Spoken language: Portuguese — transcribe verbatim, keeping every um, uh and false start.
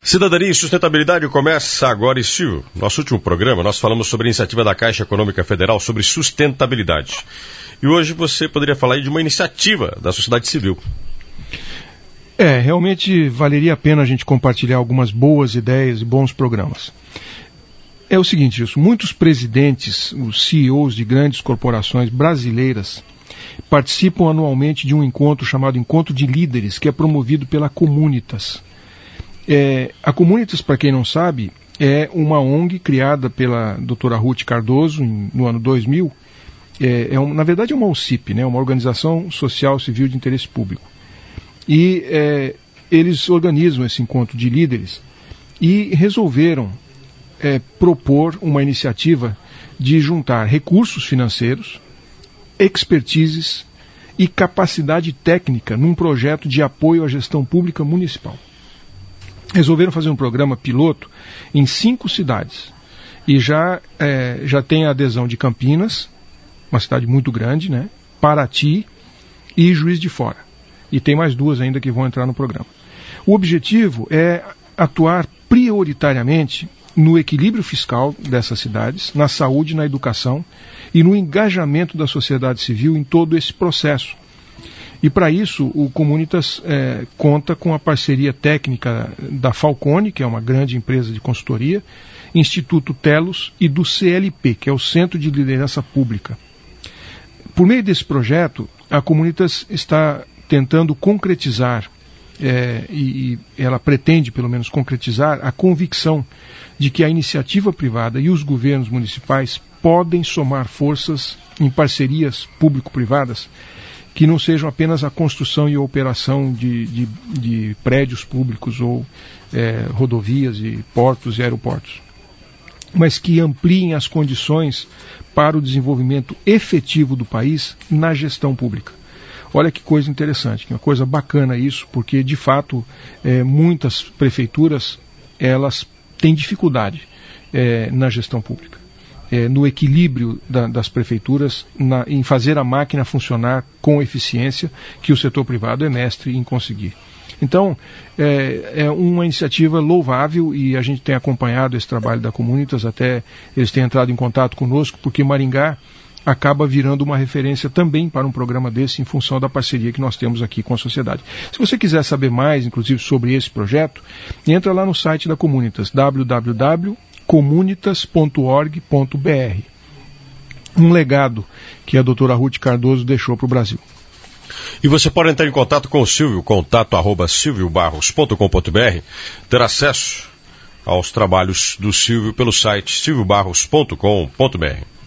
Cidadania e Sustentabilidade começa agora, e Silvio, nosso último programa, nós falamos sobre a iniciativa da Caixa Econômica Federal sobre sustentabilidade. E hoje você poderia falar aí de uma iniciativa da sociedade civil. É, realmente valeria a pena a gente compartilhar algumas boas ideias e bons programas. É o seguinte, isso, muitos presidentes, os C E Os de grandes corporações brasileiras participam anualmente de um encontro chamado Encontro de Líderes, que é promovido pela Comunitas. É, a Comunitas, para quem não sabe, é uma O N G criada pela doutora Ruth Cardoso em, no ano dois mil. É, é um, na verdade é uma O C I P, né, uma Organização Social Civil de Interesse Público. E é, eles organizam esse encontro de líderes e resolveram é, propor uma iniciativa de juntar recursos financeiros, expertises e capacidade técnica num projeto de apoio à gestão pública municipal. Resolveram fazer um programa piloto em cinco cidades. E já, é, já tem a adesão de Campinas, uma cidade muito grande, né? Paraty e Juiz de Fora. E tem mais duas ainda que vão entrar no programa. O objetivo é atuar prioritariamente no equilíbrio fiscal dessas cidades, na saúde, na educação e no engajamento da sociedade civil em todo esse processo. E para isso, o Comunitas é, conta com a parceria técnica da Falcone, que é uma grande empresa de consultoria, Instituto Telos e do C L P, que é o Centro de Liderança Pública. Por meio desse projeto, a Comunitas está tentando concretizar, é, e, e ela pretende pelo menos concretizar, a convicção de que a iniciativa privada e os governos municipais podem somar forças em parcerias público-privadas que não sejam apenas a construção e a operação de, de, de prédios públicos ou é, rodovias e portos e aeroportos, mas que ampliem as condições para o desenvolvimento efetivo do país na gestão pública. Olha que coisa interessante, que uma coisa bacana isso, porque de fato é, muitas prefeituras elas têm dificuldade é, na gestão pública. É, no equilíbrio da, das prefeituras, na, em fazer a máquina funcionar com eficiência, que o setor privado é mestre em conseguir. Então, é, é uma iniciativa louvável e a gente tem acompanhado esse trabalho da Comunitas, até eles têm entrado em contato conosco, porque Maringá acaba virando uma referência também para um programa desse, em função da parceria que nós temos aqui com a sociedade. Se você quiser saber mais, inclusive, sobre esse projeto, entra lá no site da Comunitas, w w w ponto comunitas ponto org ponto b r. Um legado que a doutora Ruth Cardoso deixou para o Brasil. E você pode entrar em contato com o Silvio, contato arroba silvio barros ponto com ponto b r, ter acesso aos trabalhos do Silvio pelo site silvio barros ponto com ponto b r.